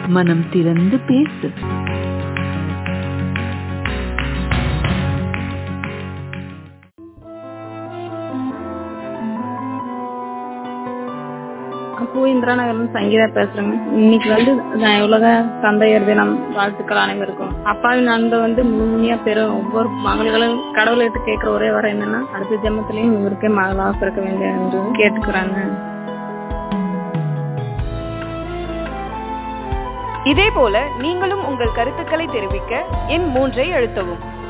மனம் திறந்து பேசு. இந்திரா நகர்ல சங்கீதா பேசுறேங்க. இன்னைக்கு உலக தந்தையர் தினம். வாழ்த்துக்கள் அனைவருக்கும். அப்பாவின் அன்பை முழுமையா பெறும் ஒவ்வொரு மகள்களும் கடவுள்கிட்ட கேட்கிற ஒரே வர என்னன்னா, அடுத்த ஜென்மத்திலையும் இவருக்கே மகளாக பிறக்க வேண்டிய என்று கேட்டுக்கிறாங்க. இதே போல நீங்களும் உங்கள் கருத்துக்களை தெரிவிக்க எண் 3 அழுத்தவும்.